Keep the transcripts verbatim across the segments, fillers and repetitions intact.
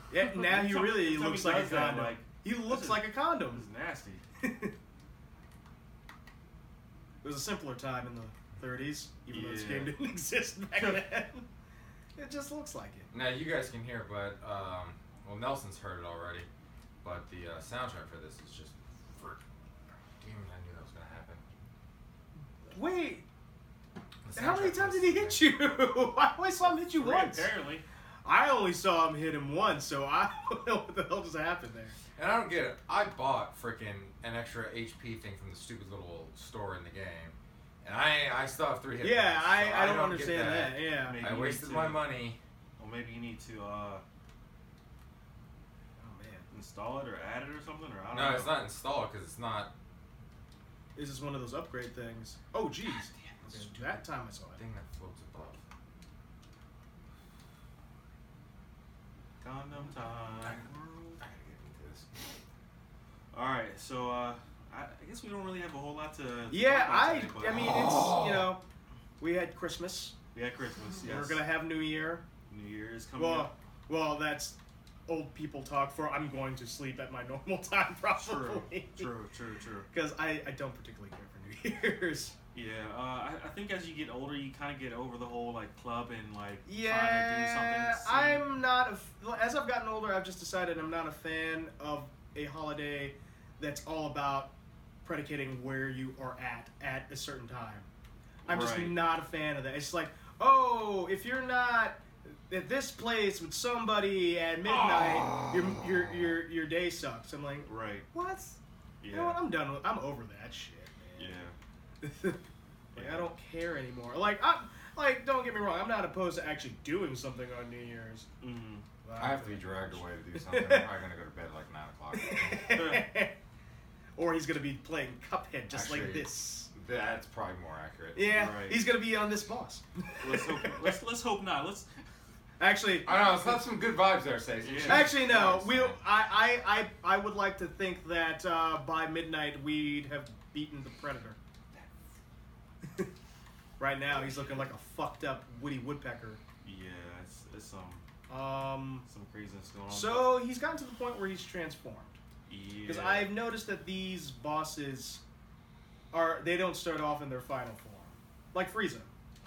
Yeah, now he really Tell me looks like a does that, condom. like, he looks is- like a This condom. is nasty. It was a simpler time in the thirties, even though this Yeah. game didn't exist back then. It just looks like it. Now you guys can hear, but um, well, Nelson's heard it already, but the uh, soundtrack for this is just freaking. Damn, I knew that was gonna happen. Wait, The how many soundtrack times was- did he hit you? I only saw him hit you Three, once. apparently. I only saw him hit him once, so I don't know what the hell just happened there. And I don't get it. I bought freaking an extra H P thing from the stupid little store in the game, and I I still have three hit Yeah, points, I, so I don't get understand that. Yeah. Maybe I you wasted need my to- money. Well, maybe you need to uh, Oh man, install it or add it or something, or I don't No, know. it's not installed because it's not. this is one of those upgrade things. Oh jeez, okay, that time I saw The it. thing that floats above. Condom I, time. I gotta get into this. All right, so uh, I, I guess we don't really have a whole lot to. Yeah, talk about I today, but I mean Oh. it's you know, we had Christmas. we had Christmas. Yes. We're gonna have New Year. New Year is coming Well, up. well, that's old people talk for. I'm going to sleep at my normal time True, probably. true, true, true. Because I, I don't particularly care for New Year's. Yeah, uh, I, I think as you get older, you kind of get over the whole like club and like Yeah, trying to do something. see- I'm not. A f- as I've gotten older, I've just decided I'm not a fan of a holiday that's all about predicating where you are at at a certain time. I'm just Right. not a fan of that. It's like, oh, if you're not at this place with somebody at midnight, your, your your your day sucks. I'm like, Right. what? Yeah. You know what? I'm done with. I'm over that shit, man. Yeah. Like I don't care anymore. Like I'm like don't get me wrong. I'm not opposed to actually doing something on New Year's. Mm-hmm. I have to be dragged away to do something. I'm probably gonna go to bed at like nine o'clock. Or he's gonna be playing Cuphead just like Actually, this. That's probably more accurate. Yeah, Right. he's gonna be on this boss. Let's hope. Let's let's hope not. Let's. Actually, I don't know. It's not some good vibes there, Stacey. Yeah. actually no. Christ, We man. I, I I I would like to think that uh, by midnight we'd have beaten the Predator. Right now he's looking like a fucked up Woody Woodpecker. Yeah, it's it's some Um. some craziness going on. So he's gotten to the point where he's transformed. yeah. Because I've noticed that these bosses are they don't start off in their final form, like Frieza.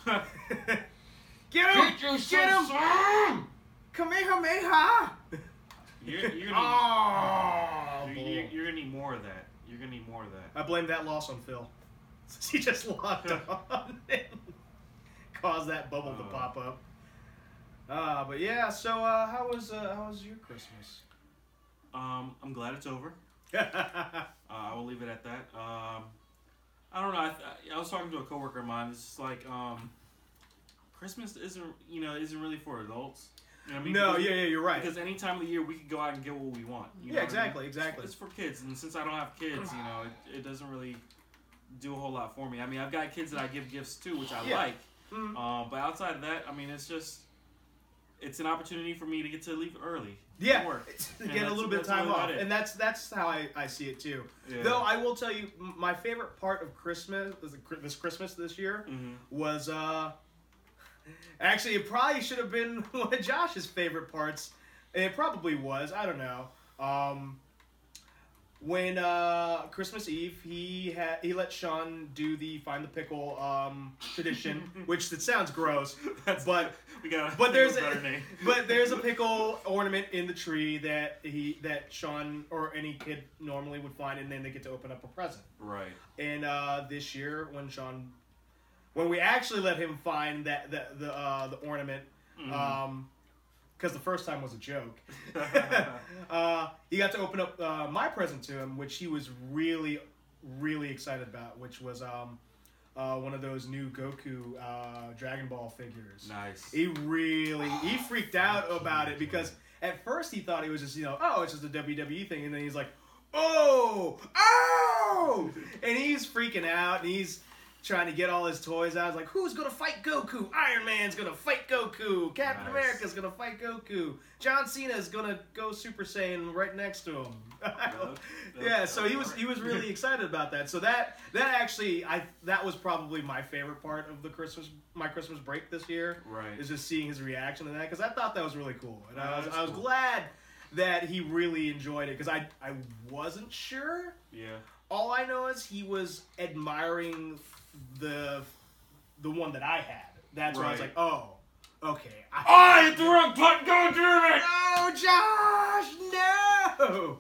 Get him! Get him! Kamehameha! You're, you're gonna Oh, need, you're, you're, you're gonna need more of that. You're gonna need more of that. I blame that loss on Phil. He just locked on and caused that bubble to Uh. pop up. Uh, but yeah, so uh, how was uh, how was your Christmas? Um, I'm glad it's over. Uh, I will leave it at that. Um, I don't know. I, th- I was talking to a coworker of mine. It's just like um, Christmas isn't you know isn't really for adults. You know what I mean? No, Because- yeah, yeah, you're right. Because any time of the year we could go out and get what we want. You know Yeah, what I mean? exactly, exactly. It's for kids, and since I don't have kids, you know, it, it doesn't really do a whole lot for me. I mean, I've got kids that I give gifts to, which I Yeah. like. Mhm. Uh, but outside of that, I mean, it's just it's an opportunity for me to get to leave early. Yeah, from work. it's- And get a that's- little bit of that's time really off, about it. and that's that's how I, I see it too. Yeah. Though I will tell you, m- my favorite part of Christmas this Christmas this year Mhm. was uh, actually it probably should have been one of Josh's favorite parts. It probably was. I don't know. Um, when uh, Christmas Eve, he had he let Sean do the find the pickle um, tradition, which it sounds gross, That's- but we got. but there's a a, better name. but there's a pickle ornament in the tree that he that Sean or any kid normally would find, and then they get to open up a present. Right. And uh, this year, when Sean, when we actually let him find that the the uh, the ornament, Mhm. um, because the first time was a joke, uh, he got to open up uh, my present to him, which he was really really excited about, which was um. Uh, one of those new Goku uh, Dragon Ball figures. Nice. He really he freaked out about it because at first he thought it was just you know oh it's just a W W E thing, and then he's like oh oh and he's freaking out and he's trying to get all his toys out. He's like, who's gonna fight Goku? Iron Man's gonna fight Goku. Captain Nice. America's gonna fight Goku. John Cena's gonna go Super Saiyan right next to him. Yep, Yeah, yep, so he was he was really excited about that. So that that actually I that was probably my favorite part of the Christmas my Christmas break this year. Right. Is just seeing his reaction to that because I thought that was really cool, and I Yeah, was that's I was cool. glad that he really enjoyed it because I I wasn't sure. Yeah. All I know is he was admiring the the one that I had. That's why I was Right. like, oh, okay. I, Oh, I hit the wrong button. Go damn it! No, Josh, no.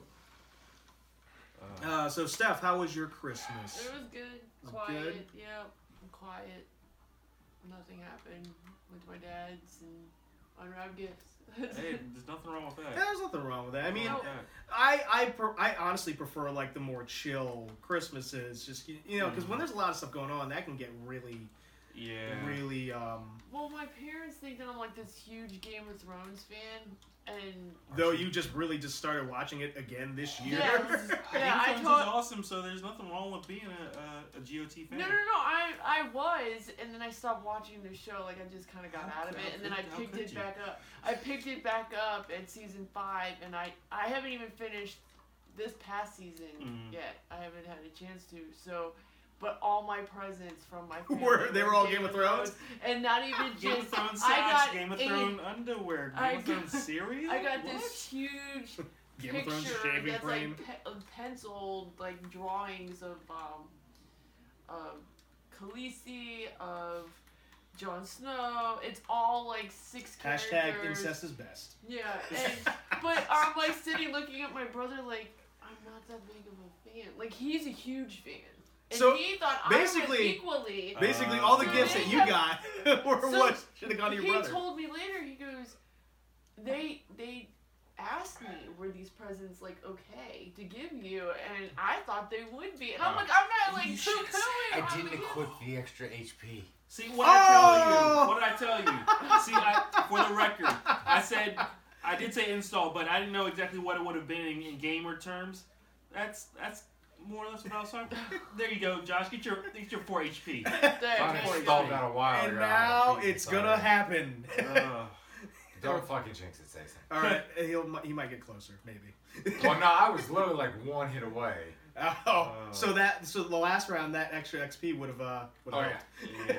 Uh, Uh, so Steph, how was your Christmas? It was good. Was Quiet. good? Yeah. Quiet. Nothing happened. Went to my dad's and unwrapped gifts. hey, there's nothing wrong with that. Yeah, there's nothing wrong with that. I mean, No. Yeah. I I per, I honestly prefer like the more chill Christmases. Just you you know, because when there's a lot of stuff going on, that can get really, Yeah. really. um Well, my parents think that I'm like this huge Game of Thrones fan, and Though you just really just started watching it again this year. Yeah, yeah, I Game of Thrones told. is awesome, so there's nothing wrong with being a, a, a G O T fan. No, no, no. I I was, and then I stopped watching the show. Like I just kind of got How out of could- it, and then I how picked could it you? back up. I picked it back up at season five, and I I haven't even finished this past season Mhm. yet. I haven't had a chance to. So, but all my presents from my family Were- they were all Game of Thrones? and not even Game of just. Thrones I socks, got Game of a- Thrones underwear, Game I of Thrones got- cereal. I got What? this huge Game of Thrones picture shaving that's cream. like pe- of penciled like drawings of um of Khaleesi, of Jon Snow. It's all like six characters. Hashtag incest is best. Yeah, and but I'm like sitting looking at my brother like I'm not that big of a fan. Like he's a huge fan. And So, he thought I basically- was equally. Basically, Uh, all the so gifts they that you have- got were So, what should have gone to your he brother. told me later, he goes, they they asked me, were these presents like okay to give you? And I thought they would be. And I'm Uh, like, I'm not like you too should cooing. I didn't equip the extra H P. See what I tell Oh! you? What did I tell you? See, I, for the record, I said I did say install, but I didn't know exactly what it would have been in, in gamer terms. That's that's more or less what I was talking about. There you go, Josh. Get your get your four H P. There, I there you installed go. that a while And ago. now I'm it's sorry. gonna happen. Ugh. Don't fucking jinx it, Jason. All right, he'll he might get closer, maybe. Well, no, I was literally like one hit away. Oh, Uh, so that so the last round that extra X P would have uh would Oh have yeah.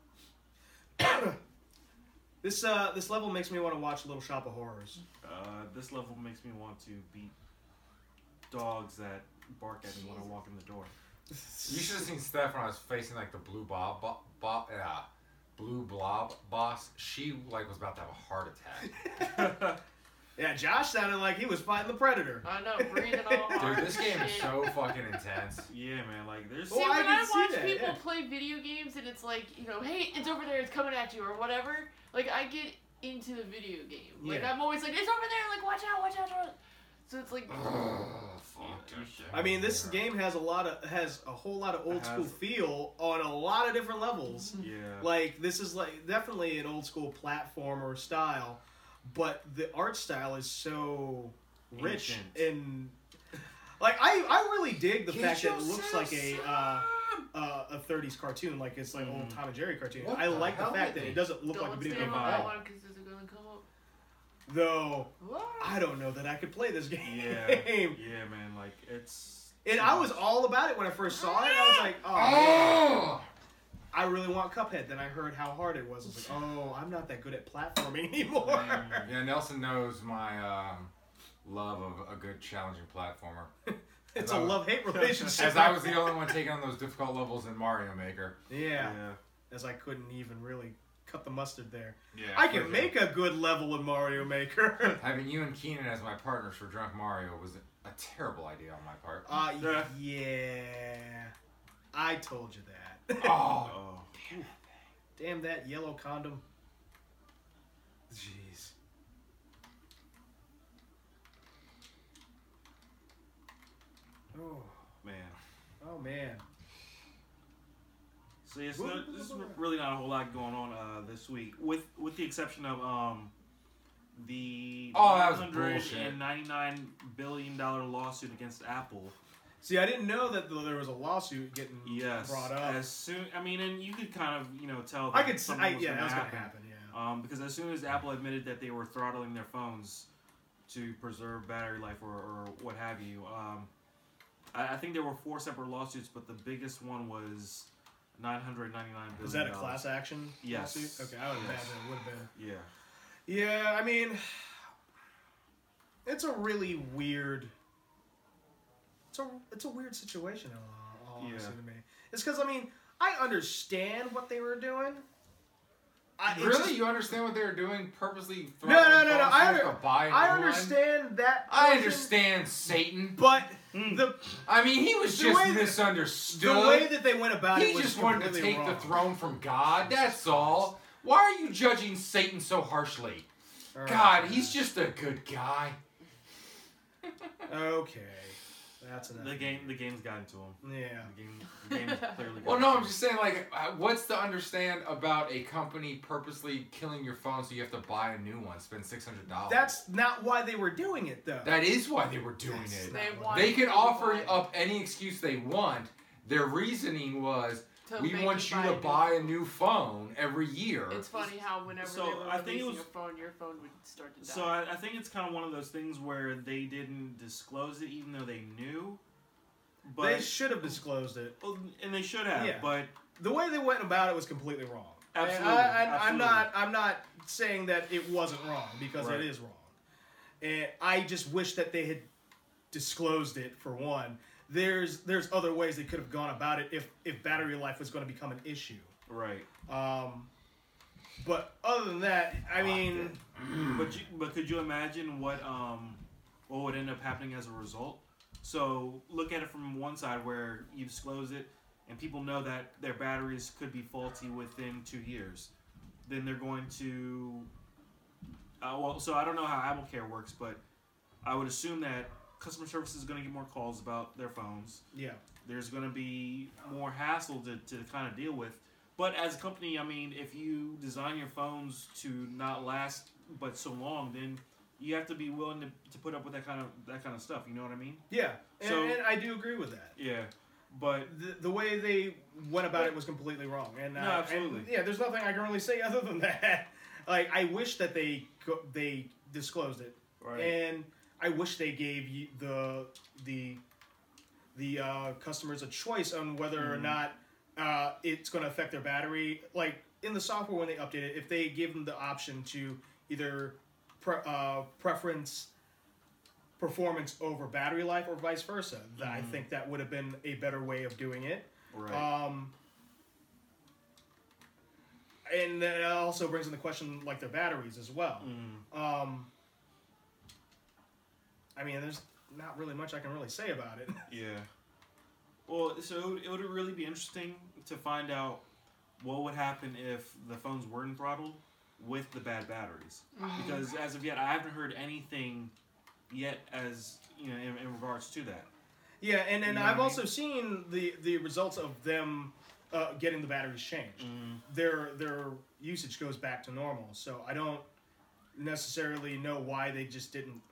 Yeah. This uh this level makes me want to watch Little Shop of Horrors. Uh, this level makes me want to beat dogs that bark at me when I walk in the door. You should have seen Steph when I was facing like the blue bob, bob, bob yeah, blue blob boss. She like was about to have a heart attack. Yeah, Josh sounded like he was fighting the Predator. I know, breathing all hard. Dude, this game is shit. so fucking intense. Yeah, man. Like there's. Oh, See, I when I didn't see watch that, people yeah. play video games and it's like, you know, hey, it's over there, it's coming at you, or whatever, like, I get into the video game. Like, Yeah. I'm always like, it's over there, like, watch out, watch out, watch out. So it's like, Ugh, fuck Yeah, that you shit. I mean, this game has a lot of has a whole lot of old It school has- feel on a lot of different levels. Yeah. Like this is like definitely an old school platformer style, but the art style is so rich Ancient. and like I I really dig the Get fact that it looks yourself like a uh, uh, a thirties cartoon, like it's like old Mhm. Tom and Jerry cartoon. What I the like the hell fact did that they- it doesn't look like a don't video stay game on at that all. one because there's gonna come up. Though What? I don't know that I could play this game. Yeah. Yeah, man. Like it's. And too I was much. all about it when I first saw it. I was like, oh, man, Oh! I really want Cuphead. Then I heard how hard it was. I was like, oh, I'm not that good at platforming anymore. Mm. Yeah, Nelson knows my um, love of a good challenging platformer. It's a love-hate relationship. As I was the only one taking on those difficult levels in Mario Maker. Yeah, Yeah. as I couldn't even really cut the mustard there. Yeah, I can make a good level in Mario Maker. Having you and Keenan as my partners for Drunk Mario was a terrible idea on my part. uh, Yeah. yeah, I told you that. Oh, Oh. Damn that yellow condom. Jeez. Oh, Man. oh man. So yeah, so there- there's really not a whole lot going on uh, this week, with with the exception of um, the Oh, that was one hundred bullshit. ninety-nine billion dollar lawsuit against Apple. See, I didn't know that there was a lawsuit getting Yes, brought up. as soon. I mean, and you could kind of you know tell. I that could. s- something I, was yeah, gonna that was gonna happen. happen. Yeah. Um, because as soon as Apple admitted that they were throttling their phones to preserve battery life or, or what have you, um, I, I think there were four separate lawsuits, but the biggest one was nine hundred ninety-nine billion. Was that a class action Yes. lawsuit? Okay, I would Yes. imagine it would have been. Yeah. Yeah, I mean, it's a really weird. It's a it's a weird situation. In all honesty Yeah. to me, it's because I mean I understand what they were doing. I, it's Really? just- You understand what they were doing? Purposely no, throwing no, no, no. phones so I, you have under, to buy a I new one? understand that. I portion, understand, Satan. but Mm. the I mean, he was The just way that- misunderstood. the way that they went about he it was just wanted to completely take wrong. the throne from God. That's all. Why are you judging Satan so harshly? All right. God, he's just a good guy. Okay, that's enough. The game, the game's gotten to him. Yeah. The game, the game is clearly. Well, gotten no, to I'm him. just saying, like, uh, what's to understand about a company purposely killing your phone so you have to buy a new one, spend six hundred dollars? That's not why they were doing it, though. That is why they were doing That's it. not They why- want They can to offer buy- up any excuse they want. Their reasoning was, to we make want you buy to new buy a phone. new phone every year. It's funny how whenever So, they were I think it releasing was- a phone, your phone would start to die. So I, I think it's kind of one of those things where they didn't disclose it, even though they knew. But they should have disclosed it. well, and they should have. Yeah. But The way they went about it was completely wrong. And Absolutely, I, I, I'm absolutely. not. I'm not saying that it wasn't wrong because Right. it is wrong. And I just wish that they had disclosed it for one. There's there's other ways they could have gone about it if if battery life was going to become an issue. right. Um, but other than that, I mean, But you, but could you imagine what um what would end up happening as a result? So look at it from one side where you disclose it and people know that their batteries could be faulty within two years. Then they're going to uh, well, so I don't know how Apple Care works, but I would assume that customer service is going to get more calls about their phones. yeah. There's going to be more hassle to, to kind of deal with. But as a company, I mean, if you design your phones to not last but so long, then you have to be willing to, to put up with that kind of that kind of stuff. You know what I mean? Yeah, and, So- and I do agree with that. Yeah. But The, the way they went about it was completely wrong, and uh, No, absolutely. and, yeah, there's nothing I can really say other than that. Like, I wish that they co- they disclosed it, right. and I wish they gave you the the the uh, customers a choice on whether or Mhm. not uh, it's going to affect their battery. Like in the software when they update it, if they give them the option to either pre- uh, preference performance over battery life or vice versa, th- I Mhm. think that would have been a better way of doing it. right. Um, and that also brings in the question like their batteries as well. Mm. Um, I mean, there's not really much I can really say about it. Yeah. Well, so it would, it would really be interesting to find out what would happen if the phones weren't throttled with the bad batteries. Because as of yet, I haven't heard anything yet as you know in, in regards to that. Yeah, and, and You know I've what I also seen the, the results of them uh, getting the batteries changed. Mm. Their their usage goes back to normal, so I don't necessarily know why they just didn't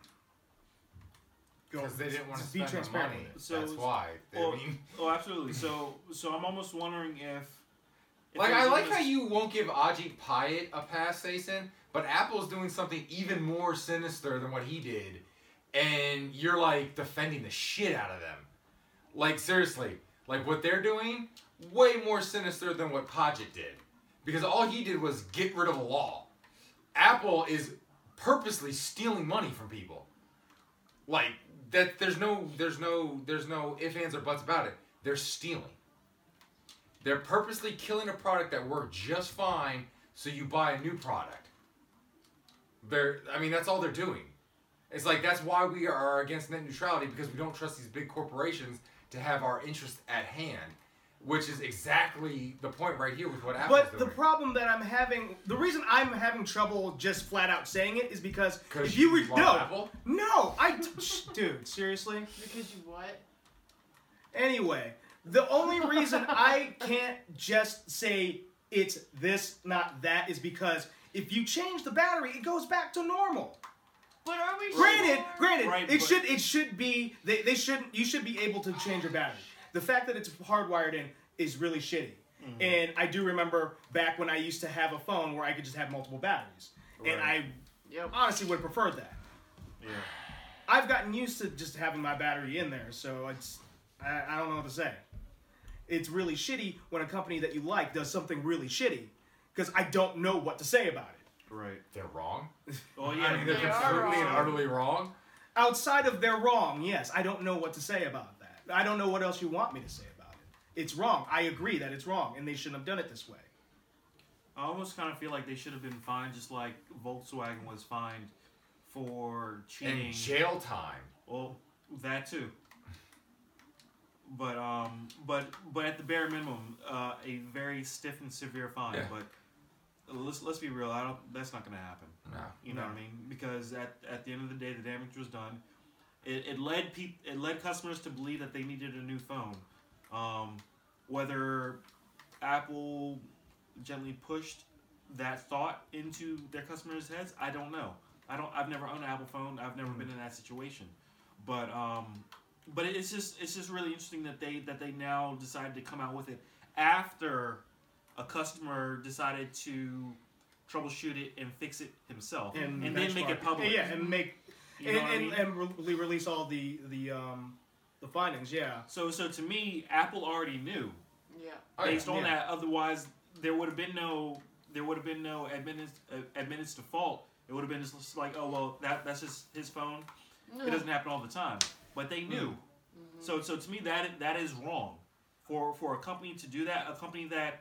go. Because they didn't want to just be spend the transparent money. with it. So That's it's- why. They- Well, I mean, oh, absolutely. So, so I'm almost wondering if. if like, there's I like almost- how you won't give Ajit Payat a pass, Jason, but Apple's doing something even more sinister than what he did, and you're, like, defending the shit out of them. Like, seriously. Like, what they're doing, way more sinister than what Pajit did. Because all he did was get rid of a law. Apple is purposely stealing money from people. Like, that there's no there's no there's no ifs, ands, or buts about it. They're stealing. They're purposely killing a product that worked just fine so you buy a new product. They're I mean, that's all they're doing. It's like that's why we are against net neutrality, because we don't trust these big corporations to have our interest at hand, which is exactly the point right here with what Apple's But doing. the problem that I'm having, the reason I'm having trouble just flat out saying it is because 'Cause if you, you re- love no, Apple? no, I, shh, dude, seriously. Because you what? Anyway, the only reason I can't just say it's this, not that, is because if you change the battery, it goes back to normal. But are we Granted, sure? granted, Right, it but- should it should be they, they should you should be able to change your battery. The fact that it's hardwired in is really shitty. Mm-hmm. And I do remember back when I used to have a phone where I could just have multiple batteries, and Right. I Yep. honestly would have preferred that. Yeah. I've gotten used to just having my battery in there, so it's I, I don't know what to say. It's really shitty when a company that you like does something really shitty, because I don't know what to say about it. Right. They're wrong. Well, yeah. I mean, they're They are completely and wrong. utterly wrong. outside of they're wrong, yes, I don't know what to say about that. I don't know what else you want me to say about it. It's wrong. I agree that it's wrong, and they shouldn't have done it this way. I almost kind of feel like they should have been fined, just like Volkswagen was fined for cheating. And jail time. Well, that too. But um, but but at the bare minimum, uh, a very stiff and severe fine. Yeah. But let's let's be real. I don't. That's not going to happen. No. You know No. what I mean? Because at at the end of the day, the damage was done. It, it led peop, It led customers to believe that they needed a new phone. Um, whether Apple gently pushed that thought into their customers' heads, I don't know. I don't. I've never owned an Apple phone. I've never Mm-hmm. been in that situation. But um, but it's just it's just really interesting that they that they now decided to come out with it after a customer decided to troubleshoot it and fix it himself, and, then make it benchmark. public. Yeah, and make You know and, what I and, mean? and re- release all the the um the findings. Yeah. So so to me, Apple already knew Yeah. Oh, yeah. based on yeah. that. Otherwise, there would have been no there would have been no administ- uh, administrative fault. It would have been just like, oh well, that that's just his phone. It doesn't happen all the time, but they knew. Mm-hmm. So so to me, that that is wrong for for a company to do that. A company that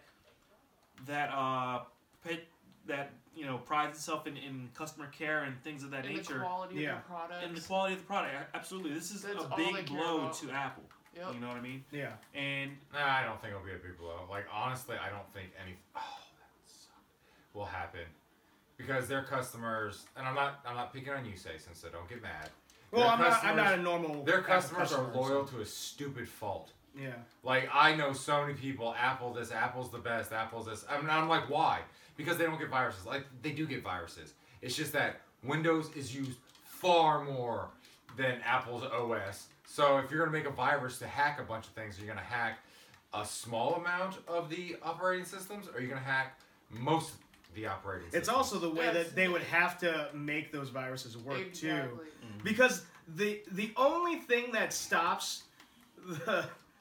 that uh pay, that you know prides itself in, in customer care and things of that And nature. the quality Yeah. of the products. And the quality of the product, a- absolutely. This is That's a all they big care blow about. to Apple. Yep. You know what I mean? Yeah. And Nah, I don't think it'll be a big blow. Like, honestly, I don't think any oh, that would suck, will happen. Because their customers, and I'm not I'm not picking on you, Sayson, so don't get mad. Well, Their I'm not. I'm not a customers- normal. Their Apple customers are customer, loyal so- to a stupid fault. Yeah. Like, I know so many people, Apple this, Apple's the best, Apple's this. I mean, I'm like, why? Because they don't get viruses. Like, they do get viruses. It's just that Windows is used far more than Apple's O S. So if you're going to make a virus to hack a bunch of things, you're going to hack a small amount of the operating systems, or you're going to hack most of the operating systems. It's also the way That's- that they would have to make those viruses work too, Exactly. because the the only thing that stops the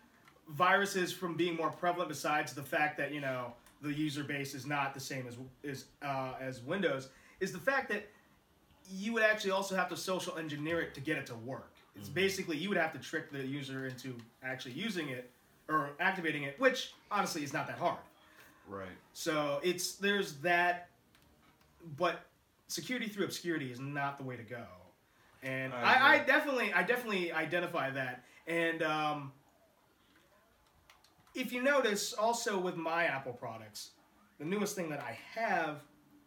viruses from being more prevalent, besides the fact that you know the user base is not the same as is uh, as Windows, is the fact that you would actually also have to social engineer it to get it to work. It's basically you would have to trick the user into actually using it or activating it, which honestly is not that hard. right. So it's there's that, but security through obscurity is not the way to go, and I I, I agree. definitely I definitely identify that. And um, if you notice, also with my Apple products, the newest thing that I have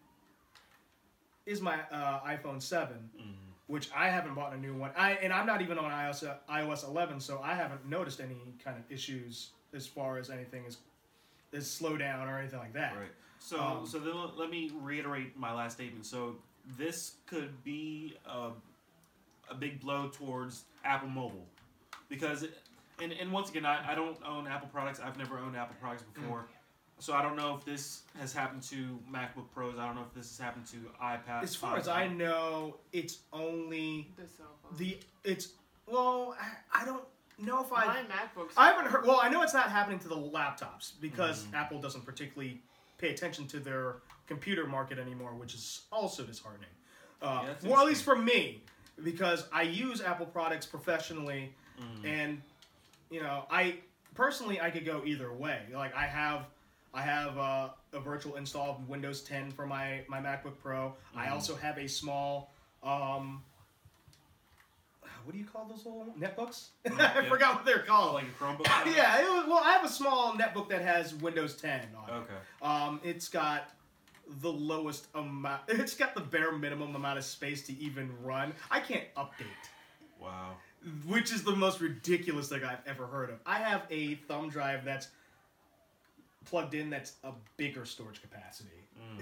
is my uh, iPhone seven, which I haven't bought a new one. I and I'm not even on iOS iOS eleven, so I haven't noticed any kind of issues as far as anything is is slow down or anything like that. Right. So, Um, so then let- let me reiterate my last statement. So this could be a, a big blow towards Apple Mobile, because, it, and and once again, I, I don't own Apple products. I've never owned Apple products before, so I don't know if this has happened to MacBook Pros. I don't know if this has happened to iPad. As far as I know, it's only The cell phone. the it's well I, I don't know if I My MacBooks. I haven't heard. Well, I know it's not happening to the laptops because Apple doesn't particularly pay attention to their computer market anymore, which is also disheartening. Uh, Yeah, that's well, at least for me, because I use Apple products professionally, and you know, I personally I could go either way. Like I have, I have uh, a virtual install of Windows ten for my my MacBook Pro. I also have a small. Um, what do you call those little netbooks? I Yeah. forgot what they're called. like a Chromebook. kind of? Yeah, it was, well, I have a small netbook that has Windows ten on it. Okay. Um, it's got the lowest amount. It's got the bare minimum amount of space to even run. I can't update, Wow. which is the most ridiculous thing I've ever heard of. I have a thumb drive that's plugged in that's a bigger storage capacity.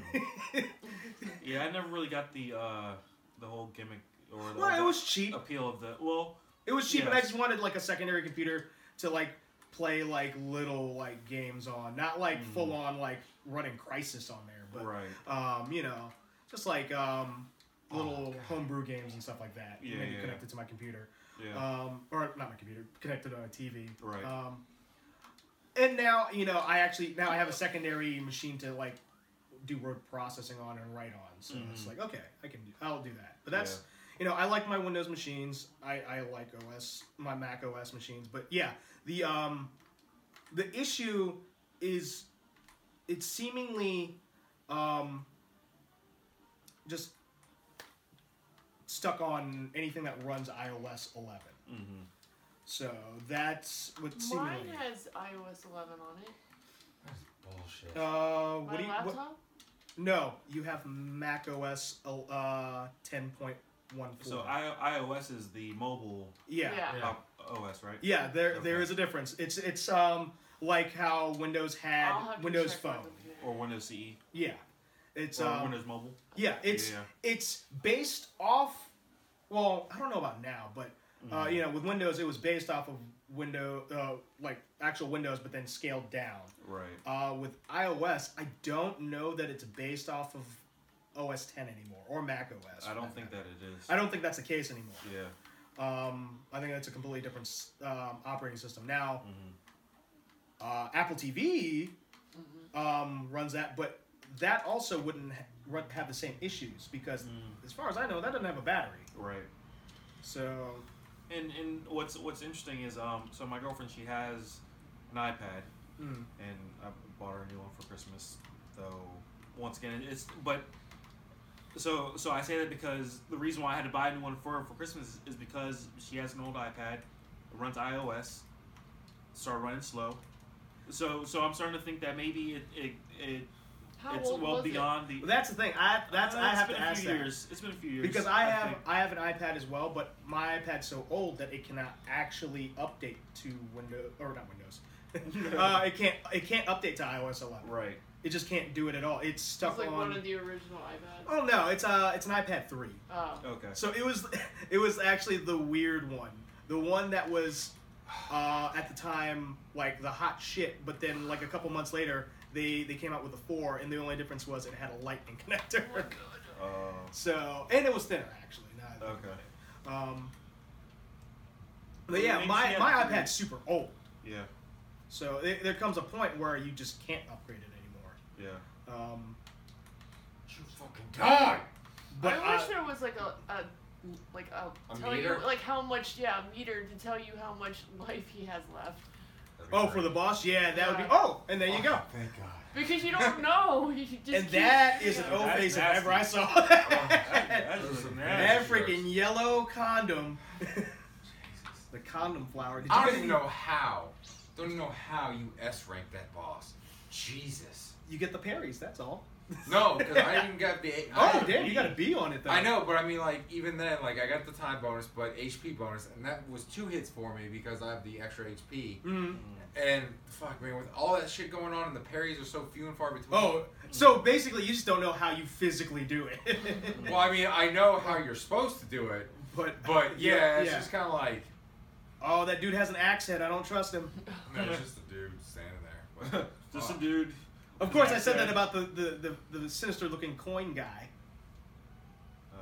Yeah, I never really got the uh, the whole gimmick or the, Well, it the was cheap. appeal of the well. It was cheap, and I Yes. just wanted like a secondary computer to like play like little like games on, not like Mm. full on like running Crysis on there, but Right. um, you know, just like um, little Oh, God. homebrew games and stuff like that. Yeah, maybe yeah, connected to my computer, Yeah. um, or not my computer, connected to my T V. Right. Um, and now you know, I actually now I have a secondary machine to like do word processing on and write on. So it's Mhm. like okay, I can do, I'll do that. But that's you know, I like my Windows machines. I, I like O S, my Mac O S machines. But yeah, the um, the issue is it's seemingly um, just stuck on anything that runs iOS eleven. Mm-hmm. So that's what seemingly. Mine has iOS eleven on it. That's bullshit. Uh, what My do you? laptop? What, no, you have Mac O S uh ten point one four. So I, iOS is the mobile yeah. Yeah. Yeah. O S, right? Yeah, there Okay. there is a difference. It's it's um like how Windows had I'll have to Windows check my Phone. computer. Or Windows C E. Yeah, it's Or um Windows Mobile. yeah it's Yeah. it's based off. Well, I don't know about now, but uh, Mhm. you know, with Windows, it was based off of Windows, uh, like actual Windows, but then scaled down. Right. Uh, with iOS, I don't know that it's based off of O S ten anymore or Mac O S. I don't think that it is. I don't think that's the case anymore. Yeah. Um, I think that's a completely different um, operating system now. Mm-hmm. Uh, Apple T V Mhm. um, runs that, but that also wouldn't ha- run, have the same issues because, Mm. as far as I know, that doesn't have a battery. Right. So, And and what's what's interesting is um so my girlfriend, she has an iPad, mm, and I bought her a new one for Christmas. Though once again, it's but so so I say that because the reason why I had to buy a new one for her for Christmas is because she has an old iPad, it runs iOS, started running slow. So so I'm starting to think that maybe it it, it How it's old well was beyond the. but that's the thing. I that's Uh, I it's have been to a ask few that years. It's been a few years because I have think. I have an iPad as well, but my iPad's so old that it cannot actually update to Windows or not Windows. uh, it can't it can't update to iOS eleven. Right. It just can't do it at all. It's stuck It's like on. one of the original iPads. Oh no, it's uh it's an iPad three. Oh. Okay. So it was it was actually the weird one. The one that was uh, at the time like the hot shit, but then like a couple months later they, they came out with a four, and the only difference was it had a lightning connector. Oh my god. Uh, So and it was thinner actually. Now that I think Okay. about it. Um, but Well, yeah, maybe my she had my three. iPad's super old, yeah. so it, there comes a point where you just can't upgrade it anymore. Yeah. Um, You fucking die! but I wish uh, there was like a, a like a, A tell meter? you like how much yeah a meter to tell you how much life he has left That'd be oh great. for the boss, yeah, that would be Yeah. oh, and there you go. Oh, thank God. because you don't know you just And keep- that is an yeah. O That's face if nasty. ever I saw. That's Those just are nasty. That nasty freaking jokes. yellow condom. The condom flower. Did you I don't get even any- know how. Don't even know how you S rank that boss. Jesus. You get the parries, that's all. No, because I didn't get the. Oh, I, damn, you got a B on it, though. I know, but I mean, like, even then, like, I got the time bonus, but H P bonus, and that was two hits for me because I have the extra H P. Mm. And, fuck, man, with all that shit going on and the parries are so few and far between. Oh, so basically, you just don't know how you physically do it. Well, I mean, I know how you're supposed to do it, but, but yeah, it's yeah. just kind of like. Oh, that dude has an axe head. I don't trust him. No, it's just a dude standing there. But, Just a fuck. dude. Of course, I Axe said that head. about the, the, the, the sinister looking coin guy. Uh,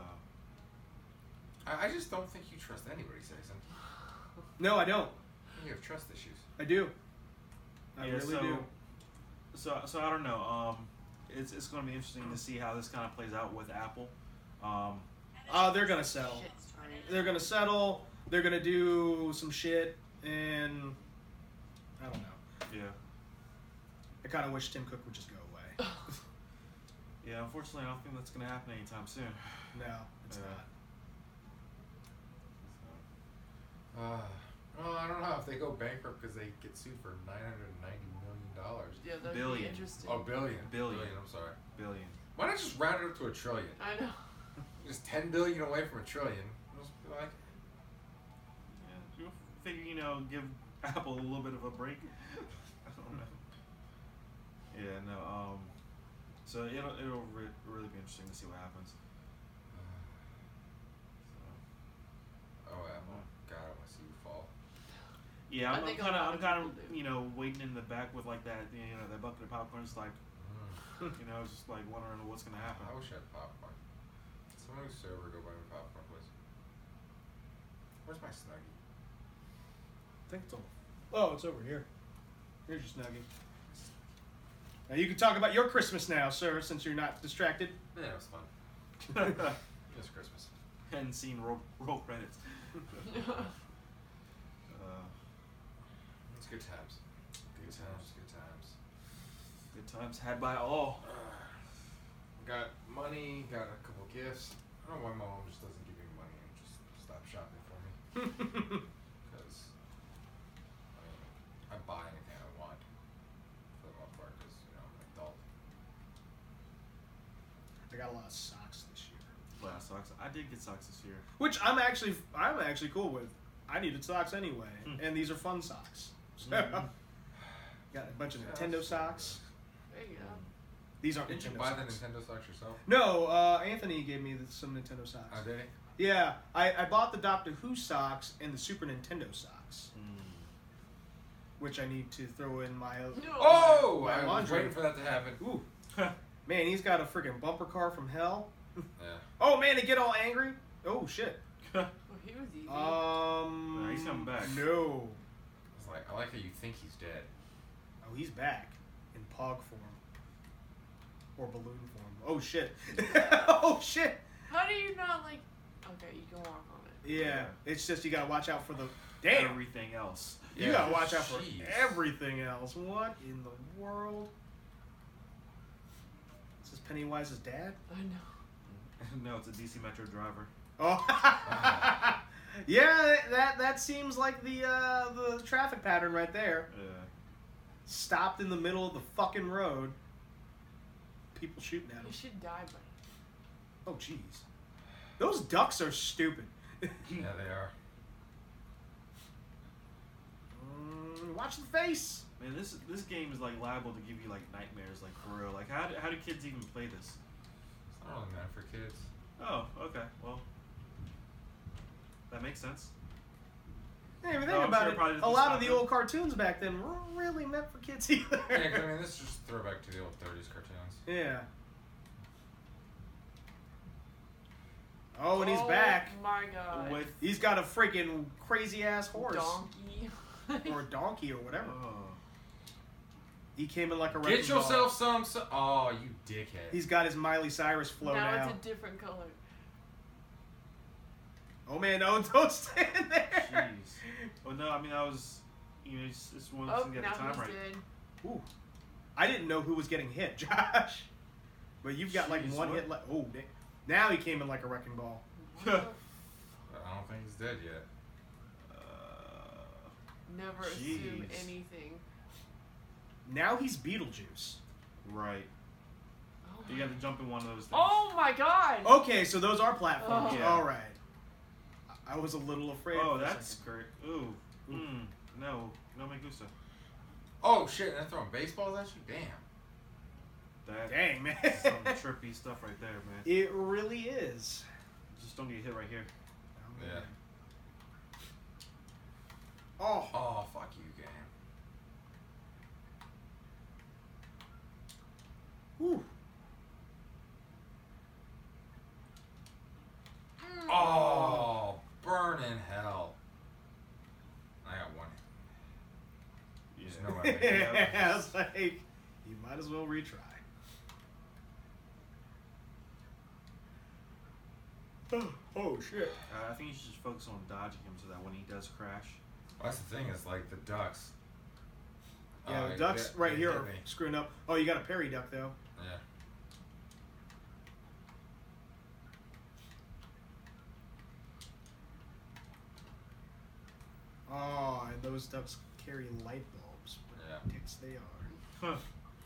I, I just don't think you trust anybody, Citizen. No, I don't. You have trust issues. I do. I yeah, really so, do. So, so I don't know. Um, it's it's going to be interesting to see how this kind of plays out with Apple. Um, Uh, they're going to settle. Shit straight. They're going to settle. They're going to do some shit. And I don't know. yeah, I kind of wish Tim Cook would just go away. yeah. Unfortunately, I don't think that's going to happen anytime soon. No, it's Yeah. not. Uh, well, I don't know if they go bankrupt because they get sued for nine hundred ninety million dollars. Yeah, that'd Billion. be interesting. Oh, billion. Billion. I'm sorry. Billion. Why not just round it up to a trillion? I know. Just ten billion away from a trillion. Just be like, Yeah, you figure you know give Apple a little bit of a break. I don't know. Yeah, no. Um, so it'll it'll re- really be interesting to see what happens. So, oh, Apple. God, I want to see you fall. yeah, I I'm think a kind of lot I'm of kind of people do. you know waiting in the back with like that you know that bucket of popcorn. It's like you know it's just like wondering what's gonna happen. I wish I had popcorn. Someone who's sober, go buy me popcorn, please. Where's my Snuggie? I think it's over. Oh, it's over here. Here's your Snuggie. Now you can talk about your Christmas now, sir, since you're not distracted. Yeah, it was fun. It's Christmas. hadn't seen roll, roll credits. uh, It's good times. Good times. Good times. good times had by all. Got money. Got a couple gifts. I don't know why my mom just doesn't give me money and just stop shopping for me. Because I mean, I buy anything I want for the most part because you know I'm an adult. I got a lot of socks this year, Last socks. I did get socks this year. which I'm actually I'm actually cool with. I needed socks anyway, Hmm. and these are fun socks. So, Mhm. got a bunch of Nintendo socks. There you go. These aren't Didn't you Nintendo buy socks. the Nintendo socks yourself? No, uh, Anthony gave me the, some Nintendo socks. Oh, did he? Yeah, I, I bought the Doctor Who socks and the Super Nintendo socks, Mm. which I need to throw in my. Oh, my I was laundry. waiting for that to happen. Ooh, man, he's got a freaking bumper car from hell. Yeah. Oh man, they get all angry. Oh shit. Well, he was easy. Um. No, he's coming back. No. It's like I like how you think he's dead. Oh, he's back in Pog form or balloon form. Oh shit. Oh shit. How do you not like? Okay, you can walk on it. Yeah, it's just you gotta watch out for the. Damn. Everything else. You Yeah, gotta watch out for jeez. everything else. What in the world? Is this Pennywise's dad? I know. No, it's a D C Metro driver. Oh, yeah. That that seems like the uh, the traffic pattern right there. Yeah. Stopped in the middle of the fucking road. People shooting at him. You should die, but Oh jeez. Those ducks are stupid. Yeah, they are. Mm, watch the face. Man, this this game is like liable to give you like nightmares, like for real. Like, how do, how do kids even play this? It's not really meant for kids. Oh, okay. Well, that makes sense. Hey, if you No, think I'm about sure it, probably a doesn't lot stop of the them. old cartoons back then weren't really meant for kids either. Yeah, 'cause I mean, this is just throwback to the old thirties cartoons. Yeah. Oh, and he's oh back. my god. With He's got a freaking crazy ass horse Donkey. or donkey or whatever. oh, He came in like a wrecking Get ball. yourself some. So- oh, you dickhead. He's got his Miley Cyrus flow now now. it's a different color. Oh man, no, don't stand there. jeez. Well, no, I mean, I was, you know, just, just wanted Oh, to get now the time he's right. dead. Ooh. I didn't know who was getting hit, Josh. But you've got like Jeez, one what? hit. Like, oh, da- now he came in like a wrecking ball. What the I don't think he's dead yet. Uh, Never assume Jeez. anything. Now he's Beetlejuice. right. Oh You my, got to jump in one of those things. oh my god! Okay, so those are platforms. Oh. Yeah. All right. I was a little afraid. Oh, for a that's second. great. Ooh. Mm. No. No me gusta. Oh shit! They're throwing baseballs at you. Damn. That Dang, man. is some trippy stuff right there, man. It really is. Just don't get hit right here. Oh, Yeah. man. Oh. Oh fuck you, game. Whew. Oh, burn in hell. I got one. Yeah. There's no way. Yeah, I was like, you might as well retry. Oh shit. Uh, I think you should just focus on dodging him so that when he does crash. Well, that's the thing. Is like the ducks. Yeah, Uh, the ducks they- right they here hit are me. screwing up. Oh, you got a parry duck though. Yeah. Oh, and those ducks carry light bulbs. Yeah. What dicks they are. Huh.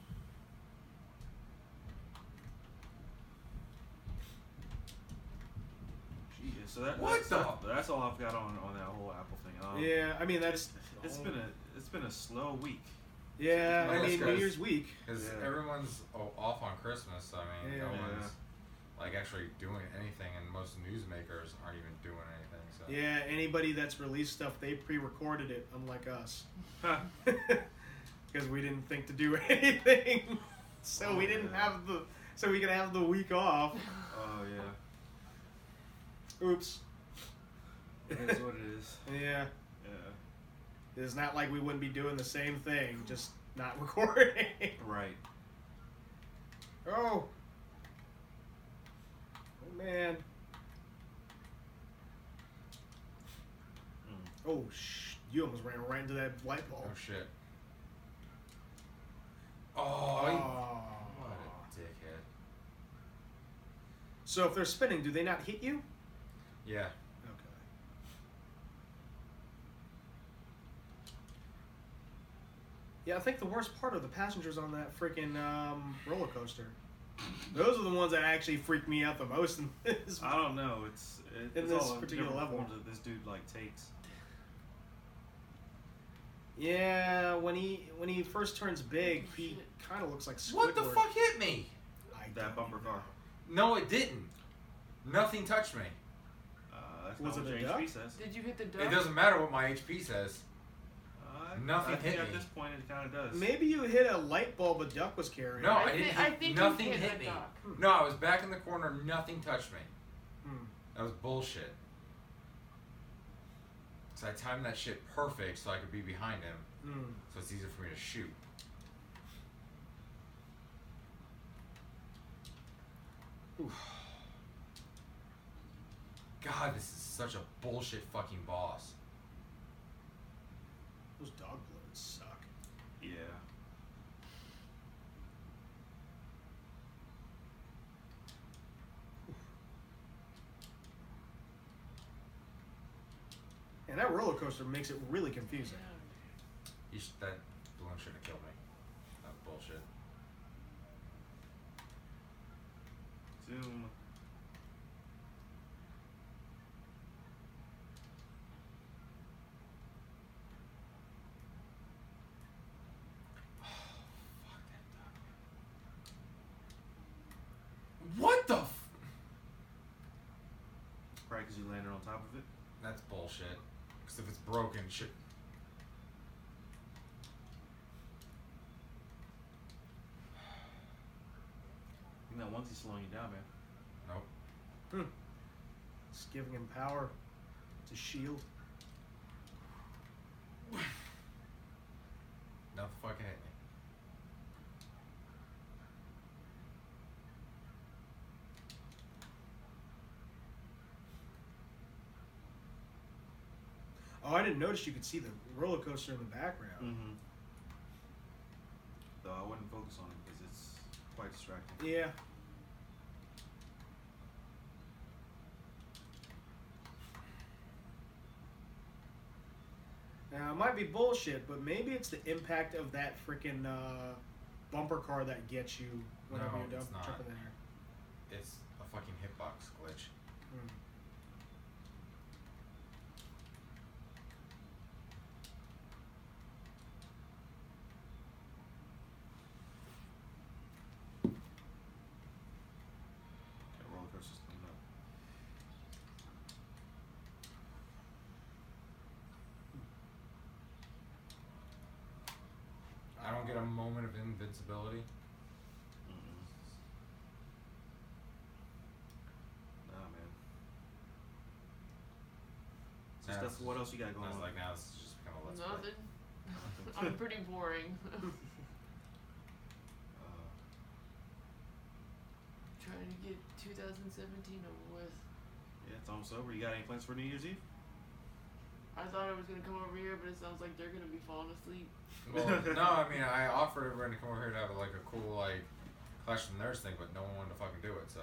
Yeah, so that, What that's, the- that- that's all I've got on, on that whole Apple thing. Um, Yeah, I mean that's. It's been a it's been a slow week. Yeah, Well, I mean that's New good. Year's week. Because Yeah. everyone's o- off on Christmas. I mean, no Yeah. one's like actually doing anything, and most newsmakers aren't even doing anything. So. Yeah, anybody that's released stuff, they pre-recorded it, unlike us, Huh. because we didn't think to do anything, so Oh, we didn't yeah. have the, so we could have the week off. Oh yeah. Oops. It is what it is. Yeah, Yeah. it's not like we wouldn't be doing the same thing, just not recording. Right. Oh. Oh man. Oh, sh! You almost ran right into that light bulb. Oh shit. Oh, you- Oh. what a dickhead. So if they're spinning, do they not hit you? Yeah. Okay. Yeah, I think the worst part of the passengers on that freaking um, roller coaster. Those are the ones that actually freak me out the most in this. I don't know. It's it, In it's this all the particular different level. forms that this dude like takes. Yeah, when he when he first turns big, Oh, he shit. kind of looks like Squidward. What the fuck hit me? I That don't bumper know. car. No, it didn't. Nothing touched me. Uh, that's Was not it what a your duck? H P says. Did you hit the It duck? doesn't matter what my H P says. Uh, Nothing I think hit at me. this point it kind of does. Maybe you hit a light bulb a duck was carrying. No, I, I didn't think- hit. I think you nothing hit hit a me. duck. No, I was back in the corner. Nothing touched me. Hmm. That was bullshit. So I timed that shit perfect so I could be behind him. Hmm. So it's easier for me to shoot. Oof. God, this is such a bullshit fucking boss. Those dog balloons suck. Yeah. And that roller coaster makes it really confusing. You sh- that balloon should have killed me. That was bullshit. Zoom. Fuck that duck. What the f- Right, because you landed on top of it. That's bullshit. Because if it's broken, it should. I think that once he's slowing you down, man. Nope. It's giving him power to shield. Nothing fucking hit me. Oh, I didn't notice you could see the roller coaster in the background. Mm-hmm. Though I wouldn't focus on it because it's quite distracting. Yeah. Now, it might be bullshit, but maybe it's the impact of that freaking uh, bumper car that gets you whenever No, you're done it's not. jumping there. It's a fucking hitbox glitch. Hmm. That roller coaster's coming up. I don't get a moment of invincibility. Mm-mm. Nah, man. So Nah, Steph, it's what just- else you got I going was on? like, now this is just become a let's play. Nothing. I'm pretty boring. Uh, Trying to get two thousand seventeen over with. yeah, it's almost over. You got any plans for New Year's Eve? I thought I was gonna come over here, but it sounds like they're gonna be falling asleep. Well, no, I mean, I offered everyone to come over here to have like a cool like Clash of the Nerds thing, but no one wanted to fucking do it. So.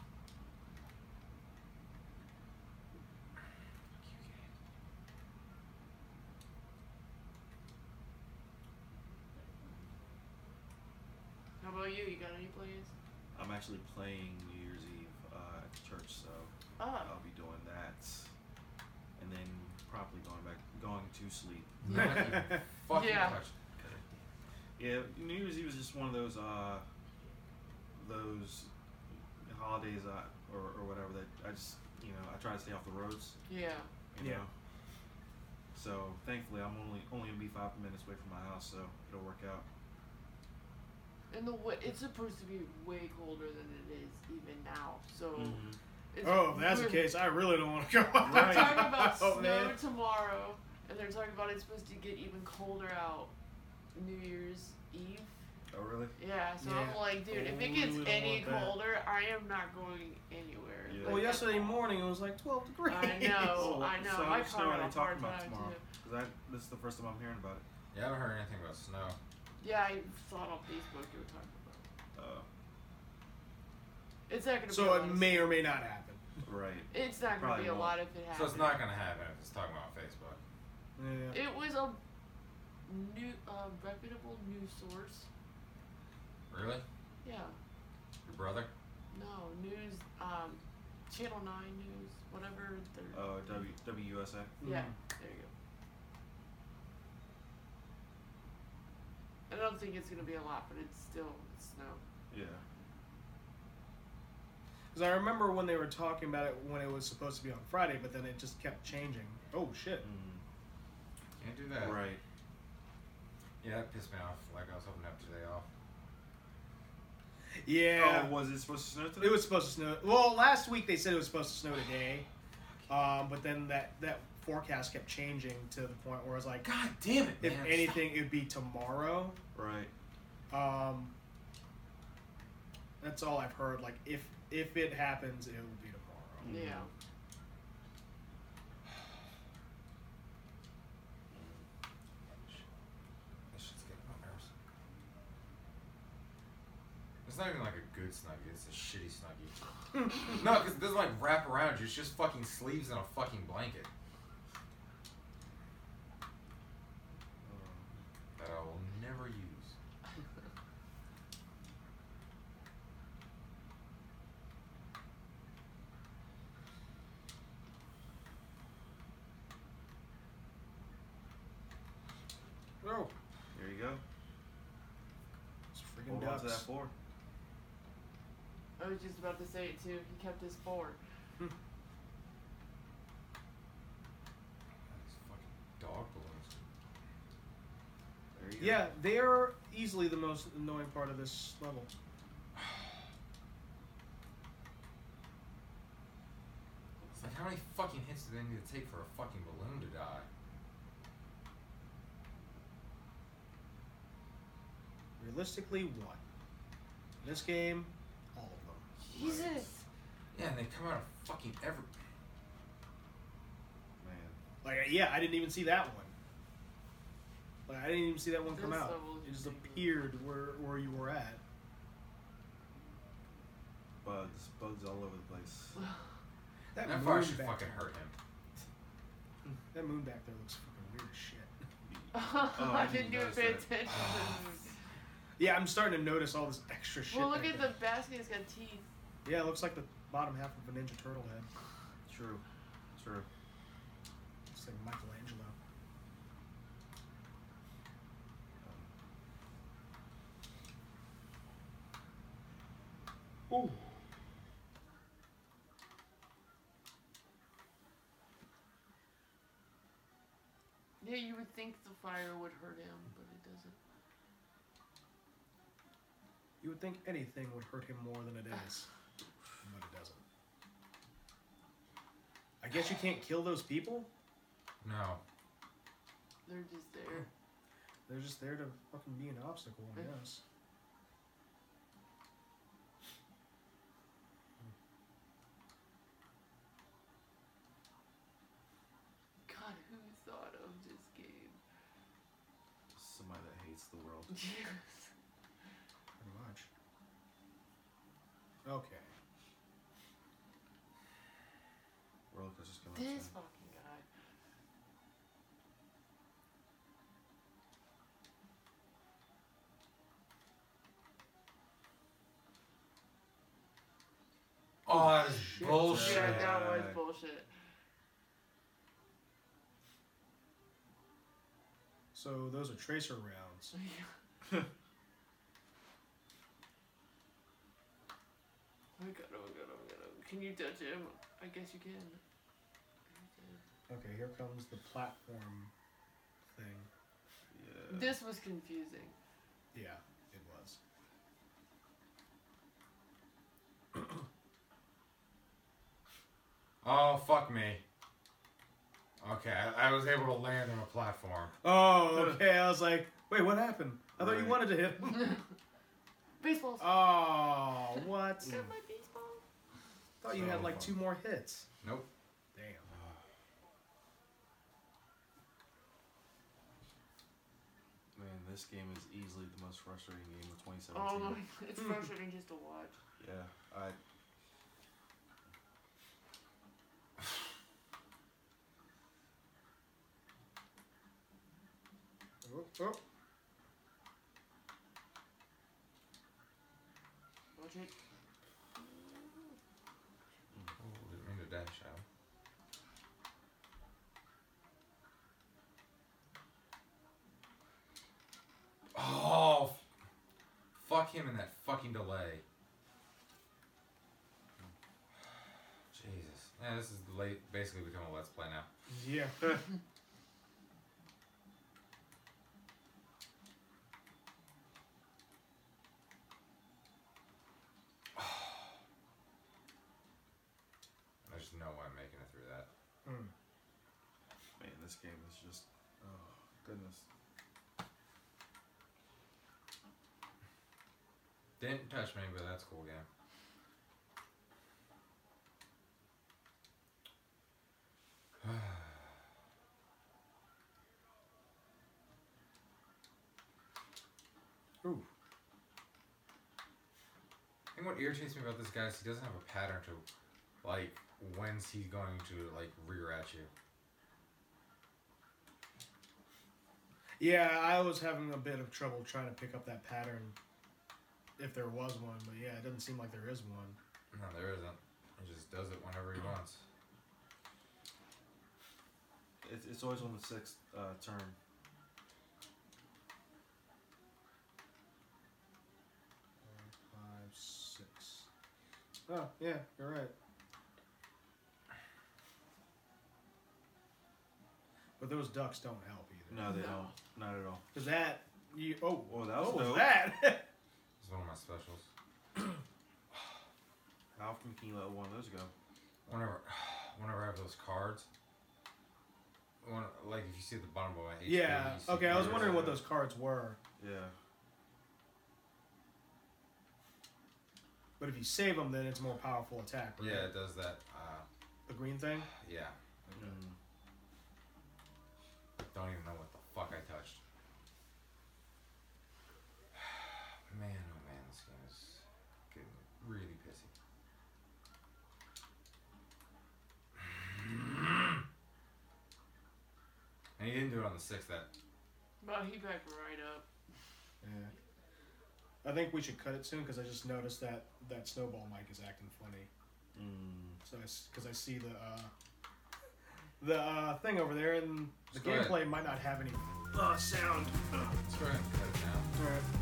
How about you? You got any plans? I'm actually playing New Year's Eve uh, at church, so Oh. I'll be doing that, and then probably going back, going to sleep. Not even fucking Yeah. touch. Yeah, New Year's Eve is just one of those uh, those holidays uh, or or whatever that I just you know I try to stay off the roads. Yeah. You Yeah. know? So thankfully, I'm only only gonna be five minutes away from my house, so it'll work out. And the wa- it's supposed to be way colder than it is even now. So. Mm-hmm. It's Oh, if that's the we're- case, I really don't want to go. They're talking about Oh, snow man. tomorrow, and they're talking about it's supposed to get even colder out New Year's Eve. Oh, really? Yeah, so Yeah. I'm like, dude, if it Only gets we don't any want that. colder, I am not going anywhere. Yeah. Like, Well, that's yesterday all. morning it was like twelve degrees. I know, I know. So My I just know car what had they're a hard talking about time tomorrow. too. Because this is the first time I'm hearing about it. Yeah, I haven't heard anything about snow. Yeah, I saw it on Facebook. You were talking about. Uh, It's not gonna be. So a it lot of may snow. or may not happen. right. It's not gonna Probably be a won't. lot if it So happens. it's not gonna happen if it's talking about Facebook. Yeah. It was a new, uh, reputable news source. Really? Yeah. Your brother? No news. Um, Channel Nine News, whatever. They're, Uh, W W U S A. yeah. Mm. There you go. I don't think it's gonna be a lot, but it's still it's snow. Yeah. Because I remember when they were talking about it when it was supposed to be on Friday, but then it just kept changing. Oh shit. Mm. Can't do that. Right. Yeah, that pissed me off. Like I was hoping to have today off. Yeah. Oh, was it supposed to snow today? It was supposed to snow. Well, last week they said it was supposed to snow today, um, but then that that forecast kept changing to the point where I was like, God damn it, if man. anything, it would be tomorrow. Right. Um, that's all I've heard. Like, if if it happens, it will be tomorrow. Yeah. This shit's getting on my nerves. It's not even like a good snuggie, it's a shitty snuggie. No, because it doesn't like wrap around you, it's just fucking sleeves and a fucking blanket. That I will never use. Oh, There you go. it's freaking Hold on to that ducks. floor. I was just about to say it too. He kept his four. These fucking dog balloons. There you go. Yeah, they are easily the most annoying part of this level. It's like, how many fucking hits do they need to take for a fucking balloon to die? Realistically, one. In this game, all of them. Jesus. Yeah, and they come out of fucking every. Man. Like, yeah, I didn't even see that one. Like, I didn't even see that one come This out. level It just is appeared where where you were at. Bugs. Bugs all over the place. That, That moon fire should back fucking there, hurt him. That moon back there looks fucking weird as shit. Oh, I I didn't didn't even pay notice attention to the moon. Yeah, I'm starting to notice all this extra shit. Well, look back at there. the basket. It's got teeth. Yeah, it looks like the bottom half of a Ninja Turtle head. True. True. It's like Michelangelo. Ooh. Yeah, you would think the fire would hurt him, but it doesn't. You would think anything would hurt him more than it is, but it doesn't. I guess you can't kill those people? No. They're just there. They're just there to fucking be an obstacle, I guess. God, who thought of this game? Somebody that hates the world. Yes. Pretty much. Okay. Roller coaster's coming up This soon. fucking guy. Oh, that is Shit. bullshit. Yeah, that was Yeah. bullshit. So those are tracer rounds. Oh my god, oh my god, oh my god. oh- Can you touch him? I guess you can. Okay, here comes the platform thing. Yeah. This was confusing. Yeah, it was. Oh, fuck me. Okay, I, I was able to land on a platform. Oh, okay. I was like, wait, what happened? I thought you Right. wanted to hit him. Baseballs. Oh, what? Is that my baseball? I thought you So had like fun. two more hits. Nope. Damn. Man, this game is easily the most frustrating game of twenty Oh, seventeen. it's frustrating just to watch. Yeah, I. Oh, oh. Watch it. Oh, didn't mean to dash out. Oh, f- fuck him in that fucking delay. Jesus. Yeah, this is late. Basically become a let's play now. Yeah. There's no way I'm making it through that. Hmm. Man, this game is just. Oh, goodness. Didn't touch me, but that's a cool game. Ooh. I think what irritates me about this guy is he doesn't have a pattern to, like, when's he going to, like, rear at you. Yeah, I was having a bit of trouble trying to pick up that pattern, if there was one. But yeah, it doesn't seem like there is one. No, there isn't. He just does it whenever he wants. It's, it's always on the sixth uh, turn. Five, six. Oh, yeah, you're right. But those ducks don't help either. No, they No. don't. Not at all. Cause that you oh Oh, that was what was dope. that? It's one of my specials. How often can you let one of those go? Whenever, whenever I have those cards, when, like if you see at the bottom of my H P, Yeah. you see Okay, I was cards. wondering what those cards were. Yeah. But if you save them, then it's a more powerful attack. Right? Yeah, it does that. Uh, The green thing. yeah. Mm. Don't even know what the fuck I touched. Man, oh man, this game is getting really pissy. And he didn't do it on the sixth. That But he backed right up. Yeah. I think we should cut it soon because I just noticed that that snowball mic is acting funny. Mm. So because I, see the uh, the uh, thing over there, and the Just go ahead. gameplay might not have any uh, sound. let's go ahead and cut it down. All right.